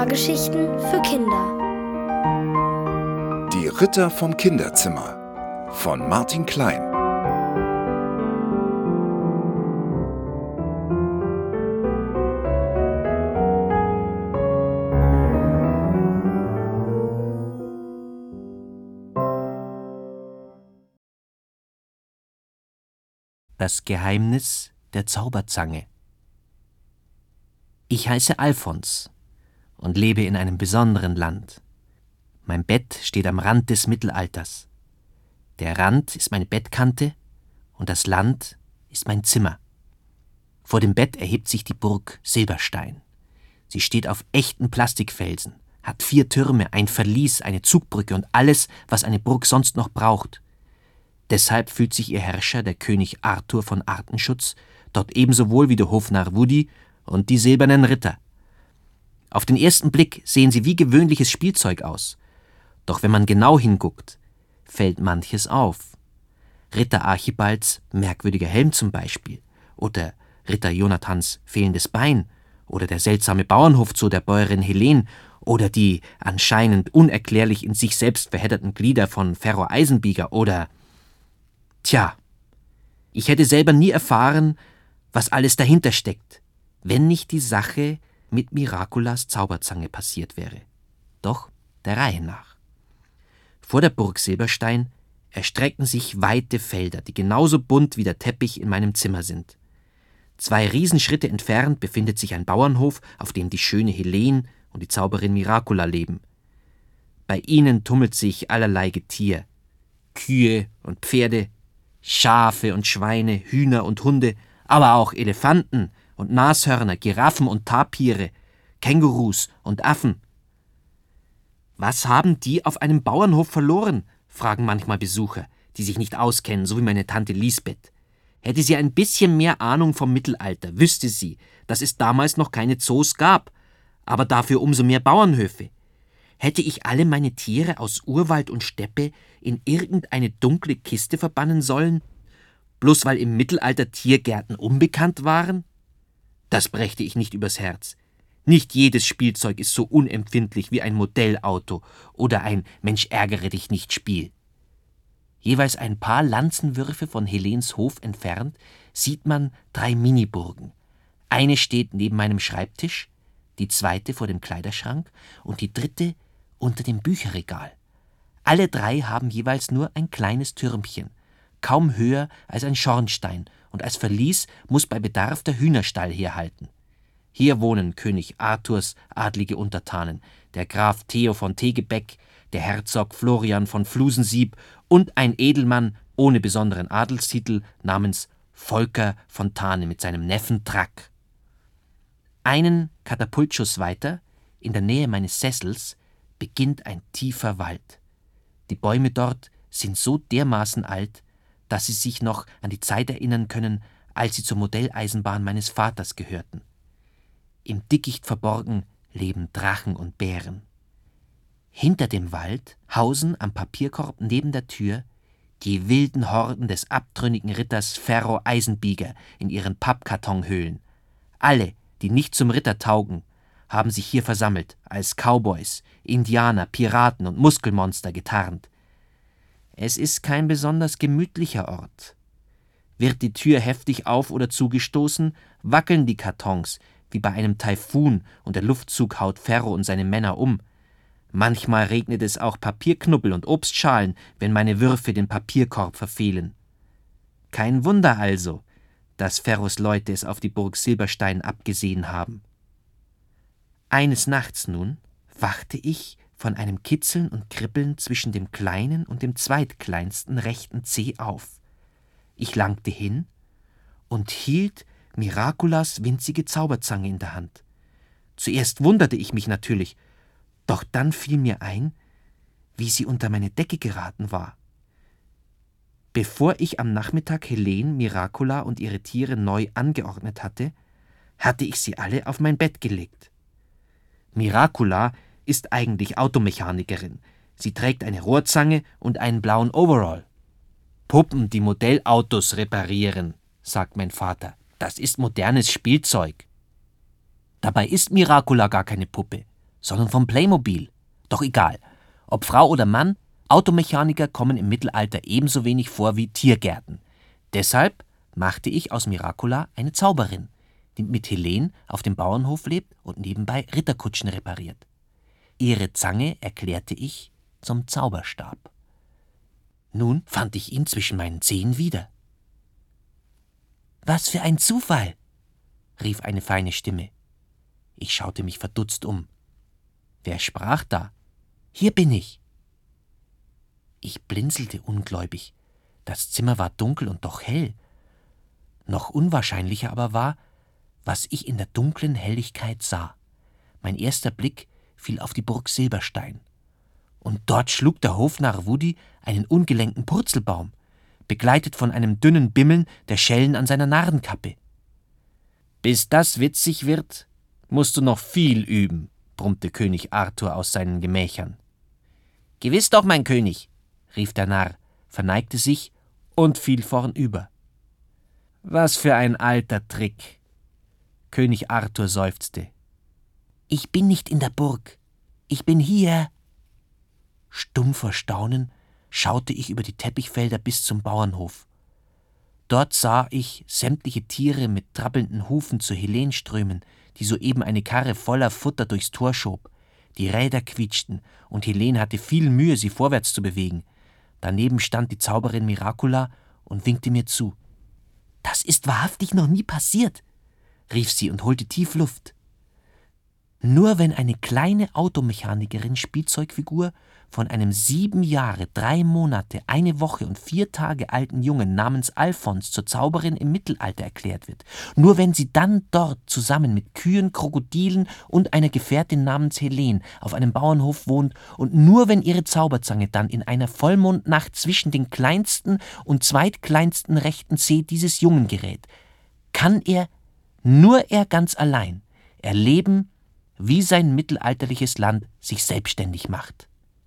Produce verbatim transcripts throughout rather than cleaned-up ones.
Hörgeschichten für Kinder. Die Ritter vom Kinderzimmer von Martin Klein. Das Geheimnis der Zauberzange. Ich heiße Alfons und lebe in einem besonderen Land. Mein Bett steht am Rand des Mittelalters. Der Rand ist meine Bettkante und das Land ist mein Zimmer. Vor dem Bett erhebt sich die Burg Silberstein. Sie steht auf echten Plastikfelsen, hat vier Türme, ein Verlies, eine Zugbrücke und alles, was eine Burg sonst noch braucht. Deshalb fühlt sich ihr Herrscher, der König Arthur von Artenschutz, dort ebenso wohl wie der Hofnarr Wudi und die silbernen Ritter. Auf den ersten Blick sehen sie wie gewöhnliches Spielzeug aus. Doch wenn man genau hinguckt, fällt manches auf. Ritter Archibalds merkwürdiger Helm zum Beispiel, oder Ritter Jonathans fehlendes Bein, oder der seltsame Bauernhofzoo der Bäuerin Helen, oder die anscheinend unerklärlich in sich selbst verhedderten Glieder von Ferro Eisenbieger, oder... Tja, ich hätte selber nie erfahren, was alles dahinter steckt, wenn nicht die Sache mit Miraculas Zauberzange passiert wäre. Doch der Reihe nach. Vor der Burg Silberstein erstrecken sich weite Felder, die genauso bunt wie der Teppich in meinem Zimmer sind. Zwei Riesenschritte entfernt befindet sich ein Bauernhof, auf dem die schöne Helen und die Zauberin Miracula leben. Bei ihnen tummelt sich allerlei Getier, Kühe und Pferde, Schafe und Schweine, Hühner und Hunde, aber auch Elefanten und Nashörner, Giraffen und Tapire, Kängurus und Affen. Was haben die auf einem Bauernhof verloren? Fragen manchmal Besucher, die sich nicht auskennen, so wie meine Tante Lisbeth. Hätte sie ein bisschen mehr Ahnung vom Mittelalter, wüsste sie, dass es damals noch keine Zoos gab, aber dafür umso mehr Bauernhöfe. Hätte ich alle meine Tiere aus Urwald und Steppe in irgendeine dunkle Kiste verbannen sollen, bloß weil im Mittelalter Tiergärten unbekannt waren? Das brächte ich nicht übers Herz. Nicht jedes Spielzeug ist so unempfindlich wie ein Modellauto oder ein Mensch-ärgere-dich-nicht-Spiel. Jeweils ein paar Lanzenwürfe von Helens Hof entfernt sieht man drei Miniburgen. Eine steht neben meinem Schreibtisch, die zweite vor dem Kleiderschrank und die dritte unter dem Bücherregal. Alle drei haben jeweils nur ein kleines Türmchen, kaum höher als ein Schornstein, und als Verlies muss bei Bedarf der Hühnerstall herhalten. Hier wohnen König Arthurs adlige Untertanen, der Graf Theo von Tegebeck, der Herzog Florian von Flusensieb und ein Edelmann ohne besonderen Adelstitel namens Volker von Thane mit seinem Neffen Track. Einen Katapultschuss weiter, in der Nähe meines Sessels, beginnt ein tiefer Wald. Die Bäume dort sind so dermaßen alt, dass sie sich noch an die Zeit erinnern können, als sie zur Modelleisenbahn meines Vaters gehörten. Im Dickicht verborgen leben Drachen und Bären. Hinter dem Wald hausen am Papierkorb neben der Tür die wilden Horden des abtrünnigen Ritters Ferro Eisenbieger in ihren Pappkartonhöhlen. Alle, die nicht zum Ritter taugen, haben sich hier versammelt, als Cowboys, Indianer, Piraten und Muskelmonster getarnt. Es ist kein besonders gemütlicher Ort. Wird die Tür heftig auf- oder zugestoßen, wackeln die Kartons wie bei einem Taifun und der Luftzug haut Ferro und seine Männer um. Manchmal regnet es auch Papierknubbel und Obstschalen, wenn meine Würfe den Papierkorb verfehlen. Kein Wunder also, dass Ferros Leute es auf die Burg Silberstein abgesehen haben. Eines Nachts nun wachte ich von einem Kitzeln und Kribbeln zwischen dem kleinen und dem zweitkleinsten rechten Zeh auf. Ich langte hin und hielt Miraculas winzige Zauberzange in der Hand. Zuerst wunderte ich mich natürlich, doch dann fiel mir ein, wie sie unter meine Decke geraten war. Bevor ich am Nachmittag Helen, Miracula und ihre Tiere neu angeordnet hatte, hatte ich sie alle auf mein Bett gelegt. Miracula ist eigentlich Automechanikerin. Sie trägt eine Rohrzange und einen blauen Overall. Puppen, die Modellautos reparieren, sagt mein Vater. Das ist modernes Spielzeug. Dabei ist Miracula gar keine Puppe, sondern vom Playmobil. Doch egal, ob Frau oder Mann, Automechaniker kommen im Mittelalter ebenso wenig vor wie Tiergärten. Deshalb machte ich aus Miracula eine Zauberin, die mit Helene auf dem Bauernhof lebt und nebenbei Ritterkutschen repariert. Ihre Zange erklärte ich zum Zauberstab. Nun fand ich ihn zwischen meinen Zehen wieder. »Was für ein Zufall«, rief eine feine Stimme. Ich schaute mich verdutzt um. Wer sprach da? »Hier bin ich.« Ich blinzelte ungläubig. Das Zimmer war dunkel und doch hell. Noch unwahrscheinlicher aber war, was ich in der dunklen Helligkeit sah. Mein erster Blick fiel auf die Burg Silberstein. Und dort schlug der Hofnarr Wudi einen ungelenken Purzelbaum, begleitet von einem dünnen Bimmeln der Schellen an seiner Narrenkappe. »Bis das witzig wird, musst du noch viel üben«, brummte König Arthur aus seinen Gemächern. »Gewiss doch, mein König«, rief der Narr, verneigte sich und fiel vornüber. »Was für ein alter Trick«, König Arthur seufzte. »Ich bin nicht in der Burg, ich bin hier.« Stumm vor Staunen schaute ich über die Teppichfelder bis zum Bauernhof. Dort sah ich sämtliche Tiere mit trappelnden Hufen zu Helene strömen, die soeben eine Karre voller Futter durchs Tor schob. Die Räder quietschten, und Helene hatte viel Mühe, sie vorwärts zu bewegen. Daneben stand die Zauberin Miracula und winkte mir zu. »Das ist wahrhaftig noch nie passiert«, rief sie und holte tief Luft. Nur wenn eine kleine Automechanikerin Spielzeugfigur von einem sieben Jahre, drei Monate, eine Woche und vier Tage alten Jungen namens Alfons zur Zauberin im Mittelalter erklärt wird, nur wenn sie dann dort zusammen mit Kühen, Krokodilen und einer Gefährtin namens Helene auf einem Bauernhof wohnt und nur wenn ihre Zauberzange dann in einer Vollmondnacht zwischen den kleinsten und zweitkleinsten rechten Zeh dieses Jungen gerät, kann er, nur er ganz allein, erleben, wie sein mittelalterliches Land sich selbstständig macht.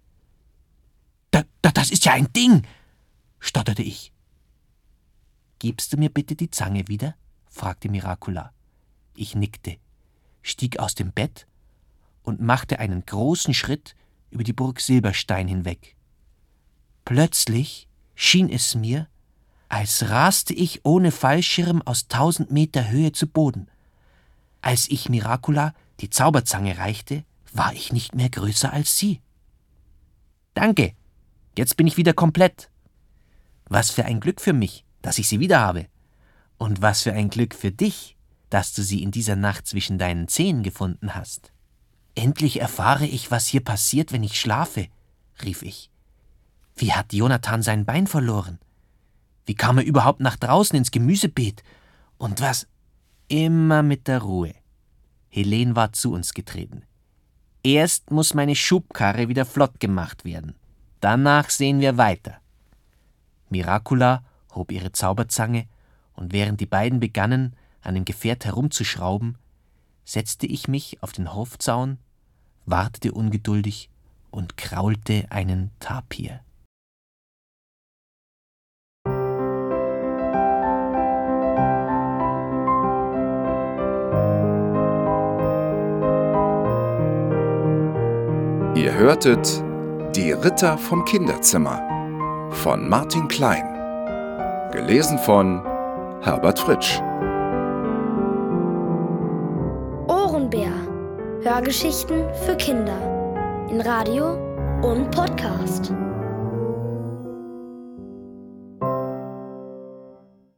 Da, da, »Das ist ja ein Ding«, stotterte ich. »Gibst du mir bitte die Zange wieder?« fragte Miracula. Ich nickte, stieg aus dem Bett und machte einen großen Schritt über die Burg Silberstein hinweg. Plötzlich schien es mir, als raste ich ohne Fallschirm aus tausend Meter Höhe zu Boden. Als ich Miracula die Zauberzange reichte, war ich nicht mehr größer als sie. »Danke, jetzt bin ich wieder komplett. Was für ein Glück für mich, dass ich sie wieder habe. Und was für ein Glück für dich, dass du sie in dieser Nacht zwischen deinen Zehen gefunden hast. Endlich erfahre ich, was hier passiert, wenn ich schlafe«, rief ich. »Wie hat Jonathan sein Bein verloren? Wie kam er überhaupt nach draußen ins Gemüsebeet? Und was?« »Immer mit der Ruhe.« Helene war zu uns getreten. »Erst muss meine Schubkarre wieder flott gemacht werden. Danach sehen wir weiter.« Miracula hob ihre Zauberzange, und während die beiden begannen, an dem Gefährt herumzuschrauben, setzte ich mich auf den Hofzaun, wartete ungeduldig und kraulte einen Tapir. Ihr hörtet Die Ritter vom Kinderzimmer von Martin Klein. Gelesen von Herbert Fritsch. Ohrenbär. Hörgeschichten für Kinder. In Radio und Podcast.